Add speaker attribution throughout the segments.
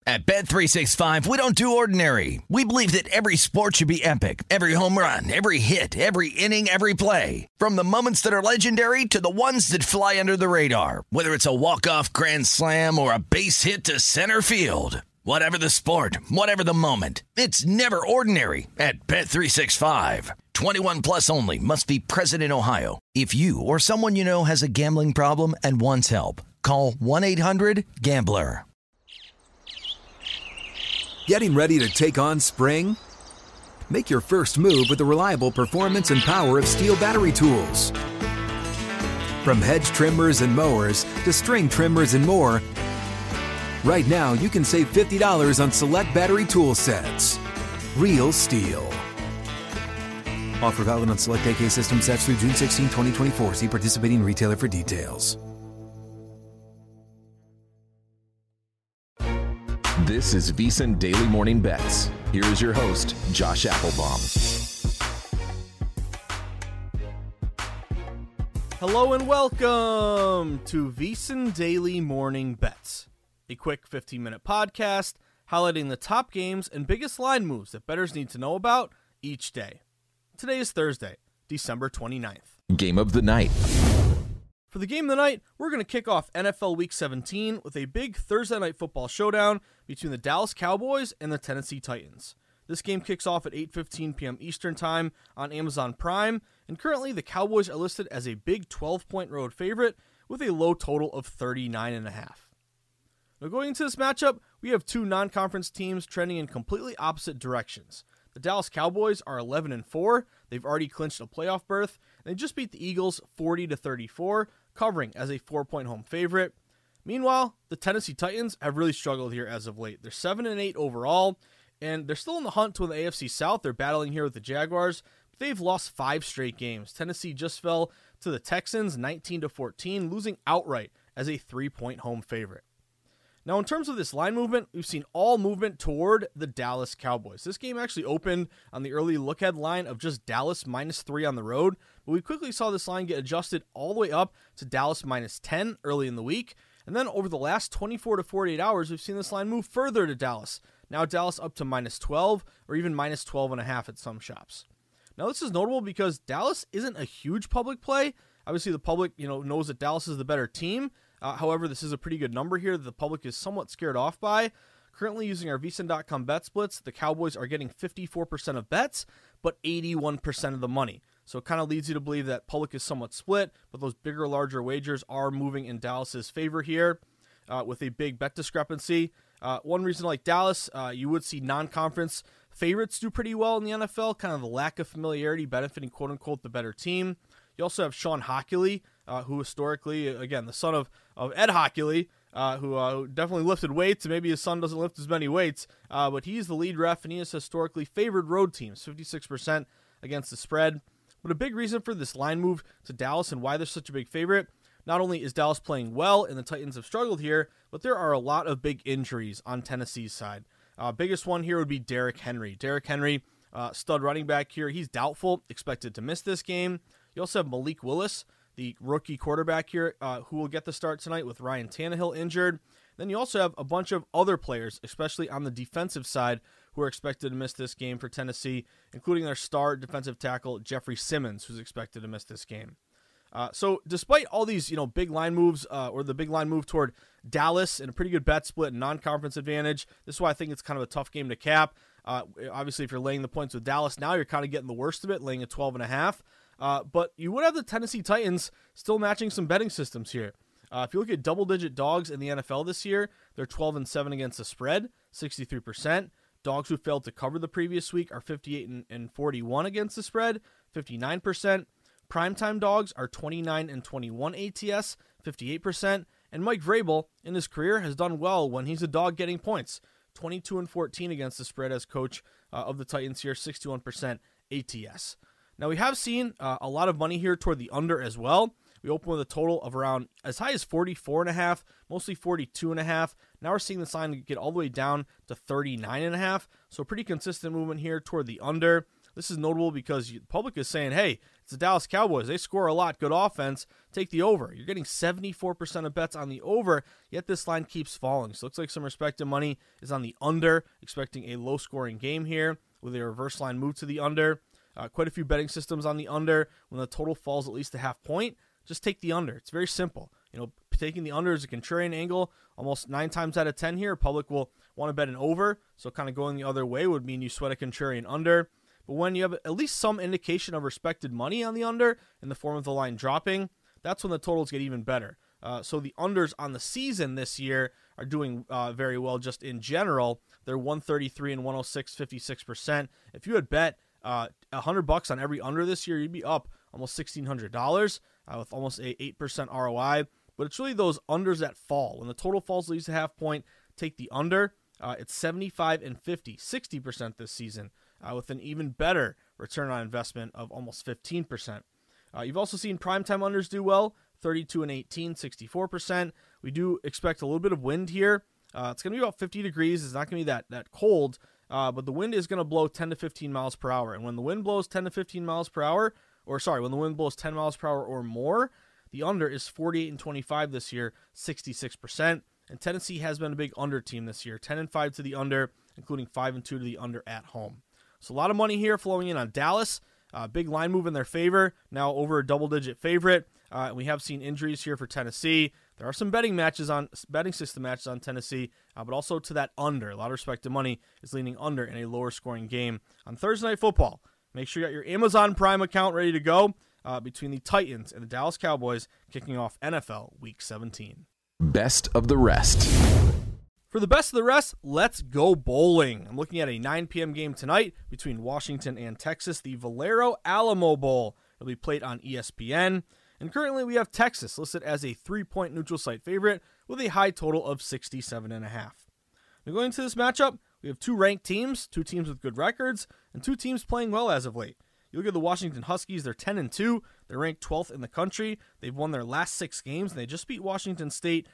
Speaker 1: At Bet365, we don't do ordinary. We believe that every sport should be epic. Every home run, every hit, every inning, every play. From the moments that are legendary to the ones that fly under the radar. Whether it's a walk-off grand slam or a base hit to center field. Whatever the sport, whatever the moment. It's never ordinary at Bet365. 21 plus only. Must be present in Ohio. If you or someone you know has a gambling problem and wants help, call 1-800-GAMBLER.
Speaker 2: Getting ready to take on spring? Make your first move with the reliable performance and power of Steel battery tools. From hedge trimmers and mowers to string trimmers and more, right now you can save $50 on select battery tool sets. Real Steel. Offer valid on select AK system sets through June 16, 2024. See participating retailer for details.
Speaker 3: This is VSiN Daily Morning Bets. Here is your host, Josh Applebaum.
Speaker 4: Hello and welcome to VSiN Daily Morning Bets, a quick 15-minute podcast highlighting the top games and biggest line moves that bettors need to know about each day. Today is Thursday, December 29th.
Speaker 3: Game of the night.
Speaker 4: For the game of the night, we're going to kick off NFL Week 17 with a big Thursday night football showdown between the Dallas Cowboys and the Tennessee Titans. This game kicks off at 8:15 p.m. Eastern Time on Amazon Prime, and currently the Cowboys are listed as a big 12-point road favorite with a low total of 39.5. Now going into this matchup, we have two non-conference teams trending in completely opposite directions. The Dallas Cowboys are 11-4. They've already clinched a playoff berth, and they just beat the Eagles 40-34, covering as a 4-point home favorite. Meanwhile, the Tennessee Titans have really struggled here as of late. They're 7-8 overall, and they're still in the hunt to win the AFC South. They're battling here with the Jaguars, but they've lost 5 straight games. Tennessee just fell to the Texans 19-14, losing outright as a 3-point home favorite. Now, in terms of this line movement, we've seen all movement toward the Dallas Cowboys. This game actually opened on the early look-ahead line of just Dallas -3 on the road, but we quickly saw this line get adjusted all the way up to Dallas -10 early in the week. And then over the last 24 to 48 hours, we've seen this line move further to Dallas. Now Dallas up to -12 or even -12.5 at some shops. Now this is notable because Dallas isn't a huge public play. Obviously the public, knows that Dallas is the better team. However, this is a pretty good number here that the public is somewhat scared off by. Currently using our VSiN.com bet splits, the Cowboys are getting 54% of bets, but 81% of the money. So it kind of leads you to believe that public is somewhat split, but those bigger, larger wagers are moving in Dallas's favor here with a big bet discrepancy. One reason like Dallas, you would see non-conference favorites do pretty well in the NFL, kind of the lack of familiarity benefiting quote-unquote the better team. You also have Sean Hockley, who historically, again, the son of Ed Hockley, who definitely lifted weights, and maybe his son doesn't lift as many weights, but he's the lead ref, and he has historically favored road teams, 56% against the spread. But a big reason for this line move to Dallas and why they're such a big favorite, not only is Dallas playing well and the Titans have struggled here, but there are a lot of big injuries on Tennessee's side. Biggest one here would be Derrick Henry. Derrick Henry, stud running back here, he's doubtful, expected to miss this game. You also have Malik Willis, the rookie quarterback here, who will get the start tonight with Ryan Tannehill injured. Then you also have a bunch of other players, especially on the defensive side, who are expected to miss this game for Tennessee, including their star defensive tackle, Jeffrey Simmons, who's expected to miss this game. So despite all these, big line moves, or the big line move toward Dallas and a pretty good bet split and non-conference advantage, this is why I think it's kind of a tough game to cap. Obviously, if you're laying the points with Dallas now, you're kind of getting the worst of it, laying a 12.5. But you would have the Tennessee Titans still matching some betting systems here. If you look at double-digit dogs in the NFL this year, they're 12-7 against the spread, 63%. Dogs who failed to cover the previous week are 58-41 against the spread, 59%. Primetime dogs are 29-21 ATS, 58%. And Mike Vrabel, in his career, has done well when he's a dog getting points, 22-14 against the spread as coach of the Titans here, 61% ATS. Now, we have seen a lot of money here toward the under as well. We open with a total of around as high as 44.5, mostly 42.5. Now we're seeing this line get all the way down to 39.5. So pretty consistent movement here toward the under. This is notable because the public is saying, hey, it's the Dallas Cowboys. They score a lot. Good offense. Take the over. You're getting 74% of bets on the over, yet this line keeps falling. So it looks like some respected money is on the under, expecting a low-scoring game here with a reverse line move to the under. Quite a few betting systems on the under. When the total falls at least a half point, just take the under. It's very simple. Taking the under is a contrarian angle. Almost 9 times out of 10 here, public will want to bet an over. So kind of going the other way would mean you sweat a contrarian under. But when you have at least some indication of respected money on the under in the form of the line dropping, that's when the totals get even better. So the unders on the season this year are doing very well just in general. They're 133 and 106, 56%. If you had bet $100 on every under this year, you'd be up almost $1,600 with almost a 8% ROI. But it's really those unders that fall. When the total falls at least a half point, take the under. It's 75 and 50, 60% this season, with an even better return on investment of almost 15%. You've also seen primetime unders do well, 32 and 18, 64%. We do expect a little bit of wind here. It's going to be about 50 degrees. It's not going to be that cold, but the wind is going to blow 10 to 15 miles per hour. And when the wind blows 10 to 15 miles per hour, when the wind blows 10 miles per hour or more, the under is 48 and 25 this year, 66%. And Tennessee has been a big under team this year, 10 and 5 to the under, including 5 and 2 to the under at home. So a lot of money here flowing in on Dallas. Big line move in their favor, now over a double-digit favorite. We have seen injuries here for Tennessee. There are some betting system matches on Tennessee, but also to that under. A lot of respected money is leaning under in a lower-scoring game on Thursday Night Football. Make sure you got your Amazon Prime account ready to go between the Titans and the Dallas Cowboys kicking off NFL Week 17.
Speaker 3: Best of the rest.
Speaker 4: For the best of the rest, let's go bowling. I'm looking at a 9 p.m. game tonight between Washington and Texas, the Valero Alamo Bowl. It'll be played on ESPN. And currently we have Texas listed as a 3-point neutral site favorite with a high total of 67.5. Now going into this matchup, we have 2 ranked teams, 2 teams with good records, and 2 teams playing well as of late. You look at the Washington Huskies, they're 10 and 2. They're ranked 12th in the country. They've won their last 6 games, and they just beat Washington State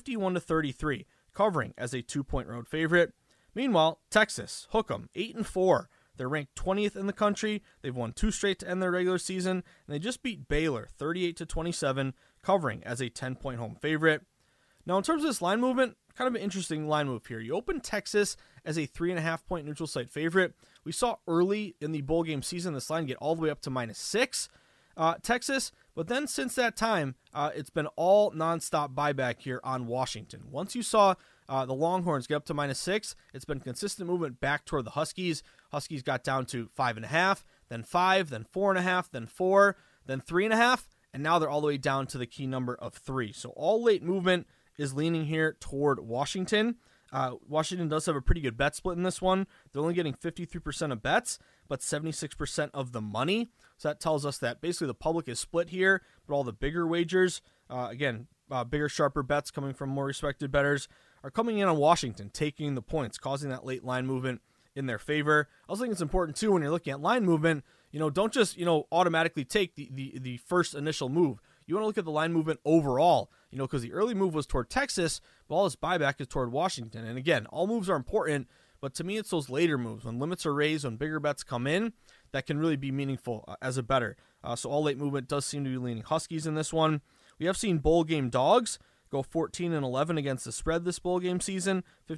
Speaker 4: 51-33, covering as a 2-point road favorite. Meanwhile, Texas, hook 'em, 8 and 4. They're ranked 20th in the country. They've won 2 straight to end their regular season, and they just beat Baylor 38-27, covering as a 10-point home favorite. Now, in terms of this line movement, kind of an interesting line move here. You open Texas as a 3.5-point neutral site favorite. We saw early in the bowl game season this line get all the way up to -6, Texas. But then since that time, it's been all nonstop buyback here on Washington. Once you saw the Longhorns get up to -6, it's been consistent movement back toward the Huskies. Huskies got down to 5.5, then 5, then 4.5, then 4, then 3.5, and now they're all the way down to the key number of 3. So all late movement is leaning here toward Washington. Washington does have a pretty good bet split in this one. They're only getting 53% of bets, but 76% of the money. So that tells us that basically the public is split here, but all the bigger wagers, bigger, sharper bets coming from more respected bettors, are coming in on Washington, taking the points, causing that late line movement in their favor. I also think it's important, too, when you're looking at line movement, don't just, automatically take the first initial move. You want to look at the line movement overall, because the early move was toward Texas, but all this buyback is toward Washington. And again, all moves are important, but to me, it's those later moves. When limits are raised, when bigger bets come in, that can really be meaningful as a bettor. So all late movement does seem to be leaning Huskies in this one. We have seen bowl game dogs go 14-11 against the spread this bowl game season,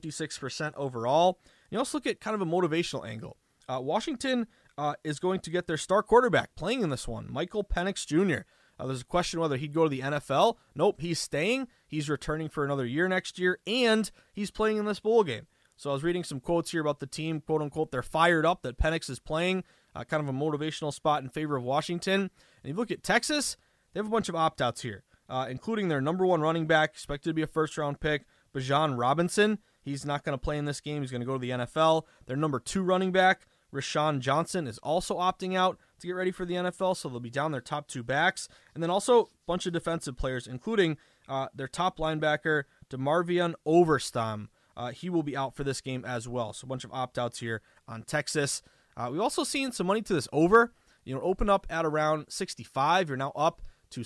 Speaker 4: 56% overall. You also look at kind of a motivational angle. Washington is going to get their star quarterback playing in this one, Michael Penix Jr. There's a question whether he'd go to the NFL. Nope, he's staying. He's returning for another year next year, and he's playing in this bowl game. So I was reading some quotes here about the team, quote unquote, they're fired up that Penix is playing, kind of a motivational spot in favor of Washington. And you look at Texas, they have a bunch of opt-outs here, including their number 1 running back, expected to be a first-round pick, Bijan Robinson. He's not going to play in this game. He's going to go to the NFL. Their number 2 running back, Rashawn Johnson, is also opting out to get ready for the NFL, so they'll be down their top 2 backs. And then also a bunch of defensive players, including their top linebacker, DeMarvion Overstam. He will be out for this game as well. So a bunch of opt-outs here on Texas. We've also seen some money to this over. Open up at around 65. You're now up to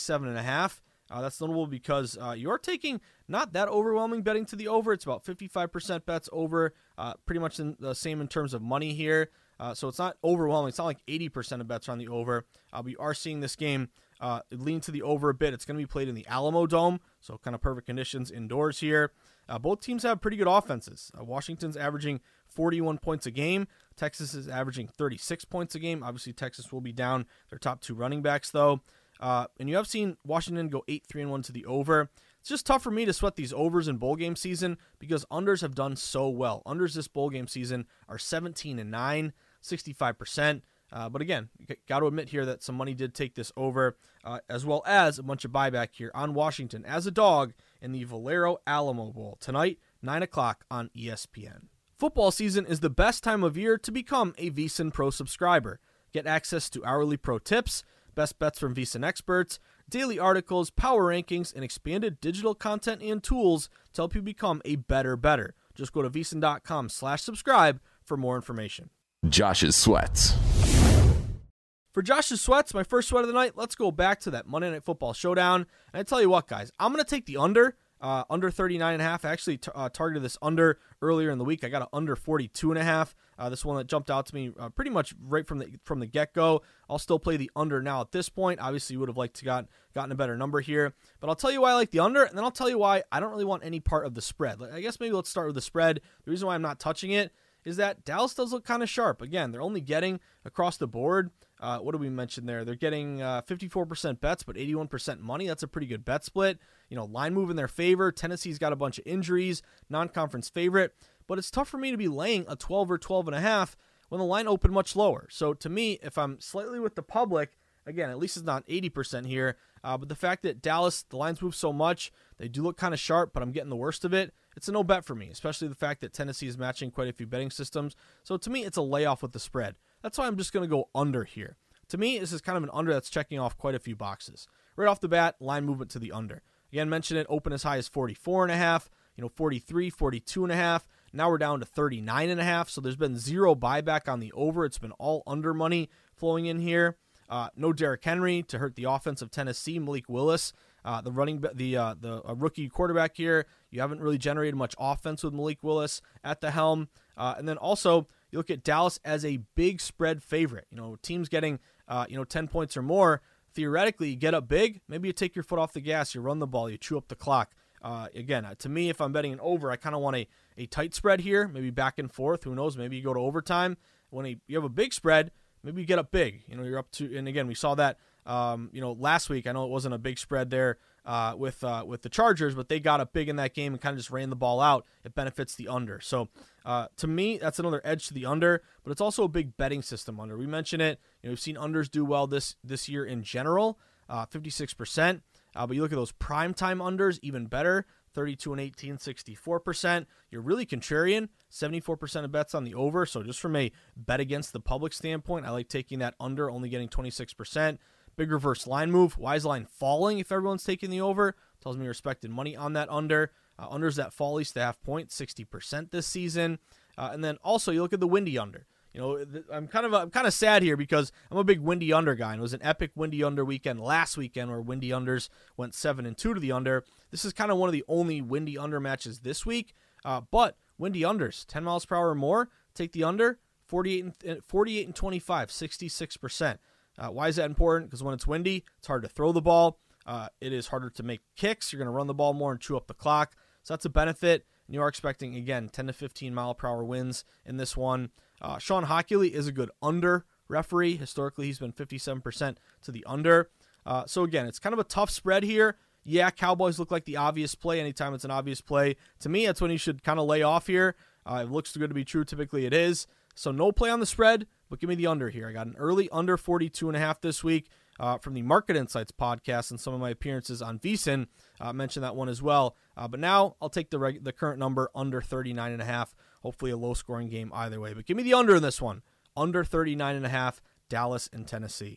Speaker 4: 67.5. That's notable because you're taking not that overwhelming betting to the over. It's about 55% bets over, pretty much the same in terms of money here. So it's not overwhelming. It's not like 80% of bets are on the over. We are seeing this game lean to the over a bit. It's going to be played in the Alamo Dome, so kind of perfect conditions indoors here. Both teams have pretty good offenses. Washington's averaging 41 points a game. Texas is averaging 36 points a game. Obviously, Texas will be down their top 2 running backs, though. And you have seen Washington go 8-3-1 to the over. It's just tough for me to sweat these overs in bowl game season because unders have done so well. Unders this bowl game season are 17-9, 65%. But again, got to admit here that some money did take this over, as well as a bunch of buyback here on Washington as a dog in the Valero Alamo Bowl tonight, 9 o'clock on ESPN. Football season is the best time of year to become a VSiN Pro subscriber. Get access to hourly pro tips, best bets from VSiN experts, daily articles, power rankings, and expanded digital content and tools to help you become a better. Just go to VSiN.com/subscribe for more information.
Speaker 3: Josh's Sweats.
Speaker 4: For Josh's Sweats, my first sweat of the night, let's go back to that Monday Night Football showdown. And I tell you what, guys, I'm going to take the under 39.5. I actually targeted this under earlier in the week. I got an under 42.5. This one that jumped out to me pretty much right from the get-go. I'll still play the under now at this point. Obviously, you would have liked to gotten a better number here. But I'll tell you why I like the under, and then I'll tell you why I don't really want any part of the spread. I guess maybe let's start with the spread. The reason why I'm not touching it is that Dallas does look kind of sharp. Again, they're only getting across the board. What did we mention there? They're getting 54% bets, but 81% money. That's a pretty good bet split. Line move in their favor. Tennessee's got a bunch of injuries, non-conference favorite. But it's tough for me to be laying a 12 or 12.5 when the line opened much lower. So to me, if I'm slightly with the public, again, at least it's not 80% here. But the fact that Dallas, the lines move so much, they do look kind of sharp, but I'm getting the worst of it. It's a no bet for me, especially the fact that Tennessee is matching quite a few betting systems. So to me, it's a layoff with the spread. That's why I'm just going to go under here. To me, this is kind of an under that's checking off quite a few boxes. Right off the bat, line movement to the under. Again, mentioned it, open as high as 44.5, 43, 42.5. Now we're down to 39.5. So there's been zero buyback on the over. It's been all under money flowing in here. No Derrick Henry to hurt the offense of Tennessee. Malik Willis, the rookie quarterback here. You haven't really generated much offense with Malik Willis at the helm. And then also you look at Dallas as a big spread favorite. Teams getting 10 points or more. Theoretically, you get up big. Maybe you take your foot off the gas. You run the ball. You chew up the clock. Again, to me, if I'm betting an over, I kind of want a tight spread here. Maybe back and forth. Who knows? Maybe you go to overtime. When you have a big spread, maybe you get up big. You're up to, and again, we saw that, last week. I know it wasn't a big spread there with the Chargers, but they got up big in that game and kind of just ran the ball out. It benefits the under. So to me, that's another edge to the under, but it's also a big betting system under. We mentioned it. We've seen unders do well this year in general, 56%. But you look at those primetime unders, even better, 32 and 18, 64%. You're really contrarian, 74% of bets on the over. So just from a bet against the public standpoint, I like taking that under, only getting 26%. Big reverse line move. Why is the line falling if everyone's taking the over? Tells me you're expecting money on that under. Unders that fall at least a half point, 60% this season. And then also you look at the windy under. I'm kind of sad here because I'm a big windy under guy. And it was an epic windy under weekend last weekend where windy unders went 7-2 to the under. This is kind of one of the only windy under matches this week. But windy unders, 10 miles per hour or more, take the under, 48 and 25, 66%. Why is that important? Because when it's windy, it's hard to throw the ball. It is harder to make kicks. You're going to run the ball more and chew up the clock. So that's a benefit. And you are expecting, again, 10 to 15 mile per hour wins in this one. Sean Hockley is a good under referee. Historically, he's been 57% to the under. So again, it's kind of a tough spread here. Yeah, Cowboys look like the obvious play. Anytime it's an obvious play, to me, that's when you should kind of lay off here. It looks too good to be true. Typically it is. So no play on the spread, but give me the under here. I got an early under 42.5 this week from the Market Insights podcast, and some of my appearances on VSiN mentioned that one as well. But now I'll take the current number under 39.5. Hopefully a low-scoring game either way. But give me the under in this one. Under 39.5, Dallas and Tennessee.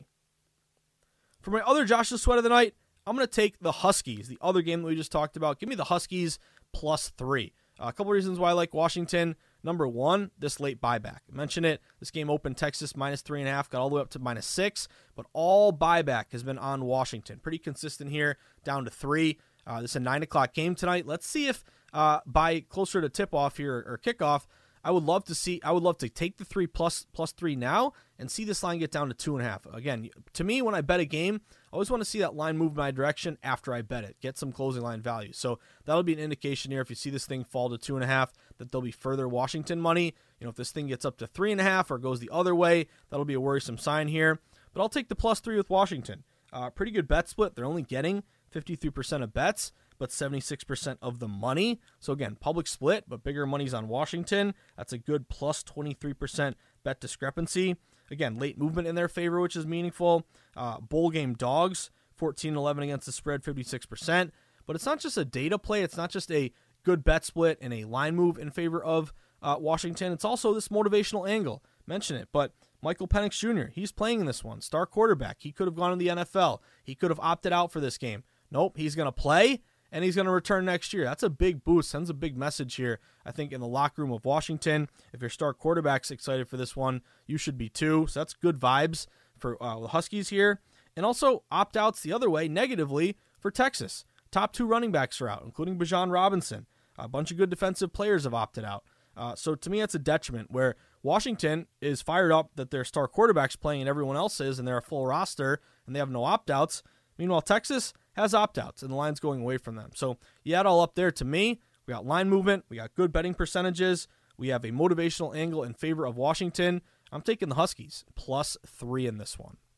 Speaker 4: For my other Joshua Sweat of the night, I'm going to take the Huskies, the other game that we just talked about. Give me the Huskies +3. A couple reasons why I like Washington. Number one, this late buyback. I mentioned it. This game opened Texas -3.5, got all the way up to -6, but all buyback has been on Washington. Pretty consistent here, down to 3. This is a 9 o'clock game tonight. Let's see if by closer to tip-off here or kickoff, I would love to take the 3 plus 3 now and see this line get down to 2.5. Again, to me, when I bet a game, I always want to see that line move my direction after I bet it, get some closing line value. So that'll be an indication here if you see this thing fall to 2.5 that there'll be further Washington money. If this thing gets up to 3.5 or goes the other way, that'll be a worrisome sign here. But I'll take the +3 with Washington. Pretty good bet split. They're only getting 53% of bets, but 76% of the money. So again, public split, but bigger money's on Washington. That's a good +23% bet discrepancy. Again, late movement in their favor, which is meaningful. Bowl game dogs, 14-11 against the spread, 56%. But it's not just a data play. It's not just a good bet split and a line move in favor of Washington. It's also this motivational angle. Mention it, but Michael Penix Jr., he's playing in this one. Star quarterback. He could have gone to the NFL. He could have opted out for this game. Nope, he's going to play, and he's going to return next year. That's a big boost. Sends a big message here, I think, in the locker room of Washington. If your star quarterback's excited for this one, you should be too. So that's good vibes for the Huskies here. And also opt-outs the other way, negatively, for Texas. Top 2 running backs are out, including Bijan Robinson. A bunch of good defensive players have opted out. So to me, that's a detriment where Washington is fired up that their star quarterback's playing and everyone else is, and they're a full roster, and they have no opt-outs. Meanwhile, Texas has opt-outs, and the line's going away from them. So you add all up there, to me, we got line movement, we got good betting percentages, we have a motivational angle in favor of Washington. I'm taking the Huskies, +3 in this one.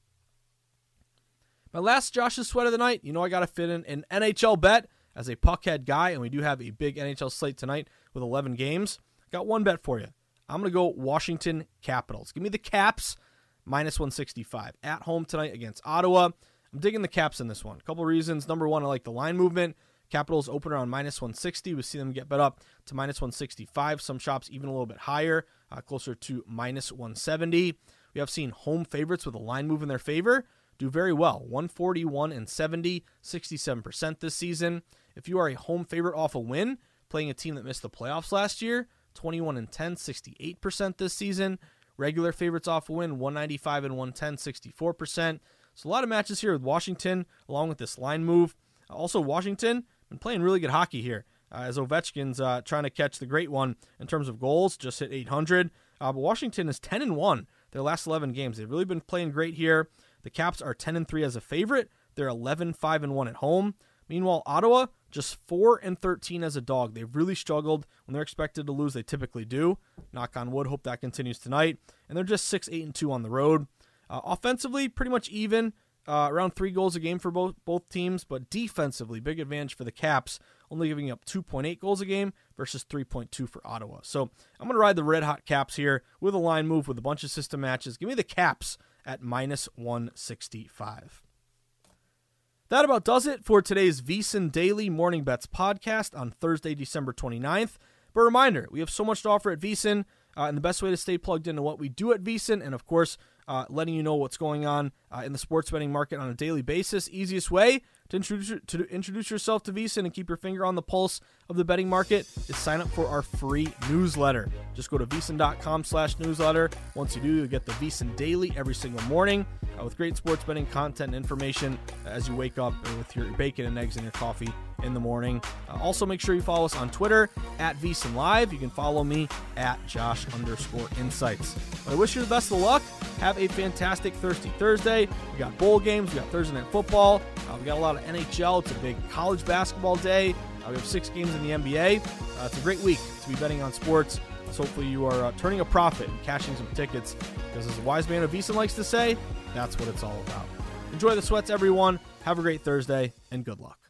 Speaker 4: My last Josh's Sweat of the night, I got to fit in an NHL bet as a puckhead guy, and we do have a big NHL slate tonight with 11 games. Got one bet for you. I'm going to go Washington Capitals. Give me the Caps, -165. At home tonight against Ottawa. I'm digging the Caps in this one. A couple reasons. Number one, I like the line movement. Capitals open around -160. We see them get bet up to -165. Some shops even a little bit higher, closer to -170. We have seen home favorites with a line move in their favor do very well. 141-70, 67% this season. If you are a home favorite off a win, playing a team that missed the playoffs last year, 21-10, 68% this season. Regular favorites off a win, 195-110, 64%. So a lot of matches here with Washington, along with this line move. Also, Washington been playing really good hockey here, as Ovechkin's trying to catch the great one in terms of goals, just hit 800. But Washington is 10-1 their last 11 games. They've really been playing great here. The Caps are 10-3 as a favorite. They're 11-5-1 at home. Meanwhile, Ottawa, just 4-13 as a dog. They've really struggled when they're expected to lose. They typically do. Knock on wood. Hope that continues tonight. And they're just 6-8-2 on the road. Offensively, pretty much even. Around 3 goals a game for both teams. But defensively, big advantage for the Caps. Only giving up 2.8 goals a game versus 3.2 for Ottawa. So I'm going to ride the red-hot Caps here with a line move with a bunch of system matches. Give me the Caps at -165. That about does it for today's VSiN Daily Morning Bets podcast on Thursday, December 29th. But a reminder, we have so much to offer at VSiN, and the best way to stay plugged into what we do at VSiN, and of course, letting you know what's going on in the sports betting market on a daily basis. Easiest way to introduce yourself to VSiN and keep your finger on the pulse of the betting market is sign up for our free newsletter. Just go to VSiN.com/newsletter. Once you do, you'll get the VSiN Daily every single morning with great sports betting content and information as you wake up with your bacon and eggs in your coffee in the morning. Also, make sure you follow us on Twitter at VSiN Live. You can follow me at Josh_Insights. But I wish you the best of luck. Have a fantastic Thirsty Thursday. We got bowl games. We got Thursday Night Football. We got a lot of NHL. It's a big college basketball day. We have 6 games in the NBA. It's a great week to be betting on sports. So hopefully you are turning a profit and cashing some tickets, because as a wise man of VSiN likes to say, that's what it's all about. Enjoy the sweats, everyone. Have a great Thursday, and good luck.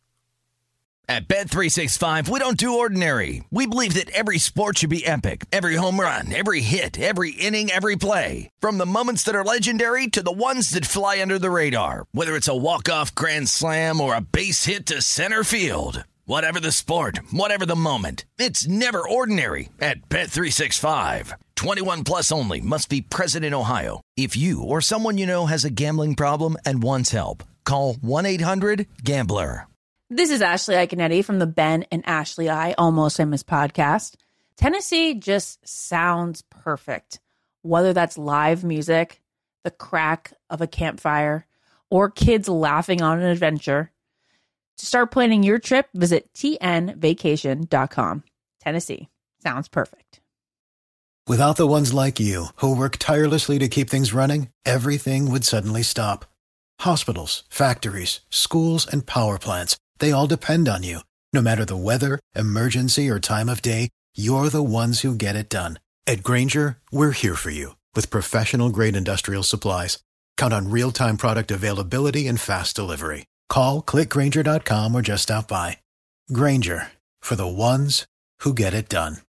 Speaker 1: At Bet365, we don't do ordinary. We believe that every sport should be epic. Every home run, every hit, every inning, every play. From the moments that are legendary to the ones that fly under the radar. Whether it's a walk-off grand slam or a base hit to center field. Whatever the sport, whatever the moment. It's never ordinary at Bet365. 21 plus only. Must be present in Ohio. If you or someone you know has a gambling problem and wants help, call 1-800-GAMBLER.
Speaker 5: This is Ashley Iconetti from the Ben and Ashley I Almost Famous podcast. Tennessee just sounds perfect. Whether that's live music, the crack of a campfire, or kids laughing on an adventure. To start planning your trip, visit tnvacation.com. Tennessee sounds perfect.
Speaker 6: Without the ones like you, who work tirelessly to keep things running, everything would suddenly stop. Hospitals, factories, schools, and power plants, they all depend on you. No matter the weather, emergency, or time of day, you're the ones who get it done. At Grainger, we're here for you with professional-grade industrial supplies. Count on real-time product availability and fast delivery. Call, click Grainger.com, or just stop by. Grainger, for the ones who get it done.